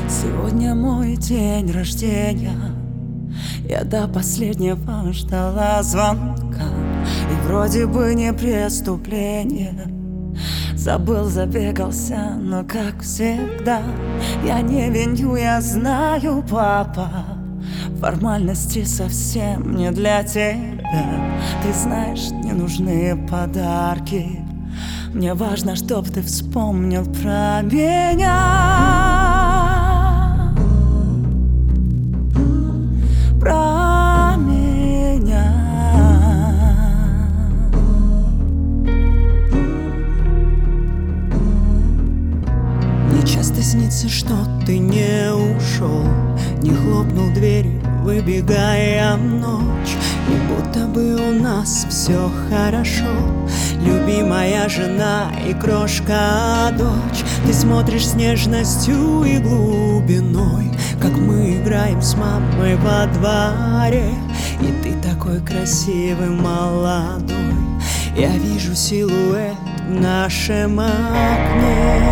Сегодня мой день рождения. Я до последнего ждала звонка. И вроде бы не преступление. Забыл, забегался, но как всегда. Я не виню, я знаю, папа. Формальности совсем не для тебя. Ты знаешь, не нужны подарки. Мне важно, чтоб ты вспомнил про меня. Про меня. Мне часто снится, что ты не ушел, не хлопнул дверью, выбегая в ночь. И будто бы у нас все хорошо. Любимая жена и крошка-дочь. Ты смотришь с нежностью и глубиной, как мы играем с мамой во дворе. И ты такой красивый, молодой. Я вижу силуэт в нашем окне.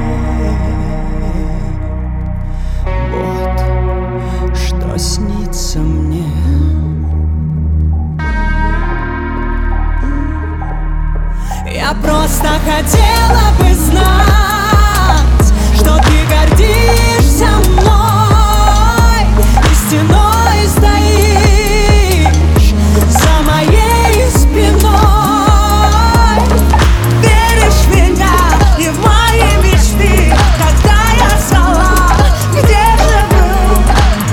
Вот что снится мне. Я просто хотела бы знать, что ты гордишься мной и стеной стоишь за моей спиной. Веришь в меня и в мои мечты, когда я звала, где же был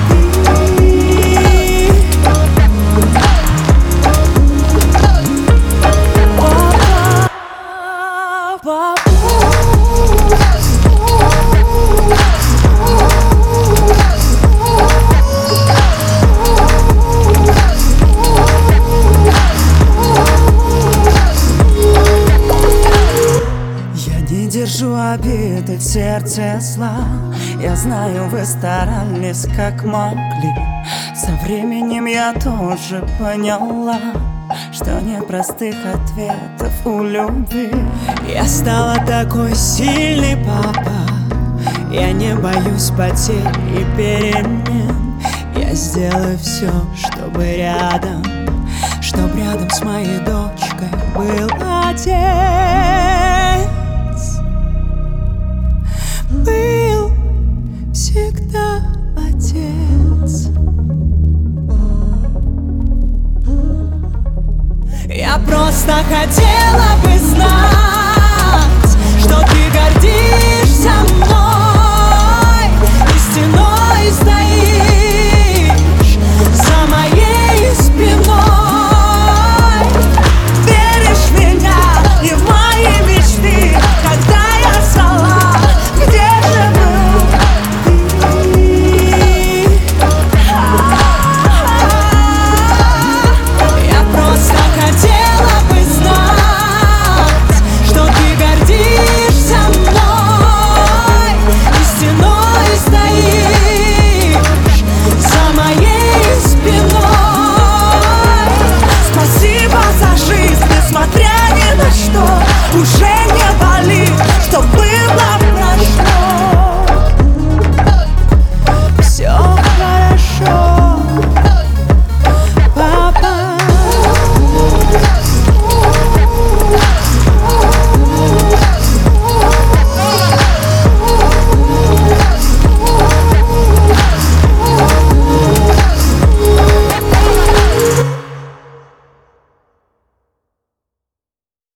держу обиды в сердце зла. Я знаю, вы старались как могли. Со временем я тоже поняла, что нет простых ответов у любви. Я стала такой сильный, папа. Я не боюсь потерь и перемен. Я сделаю все, чтобы рядом с моей дочкой был отец. Был всегда отец. Я просто хотела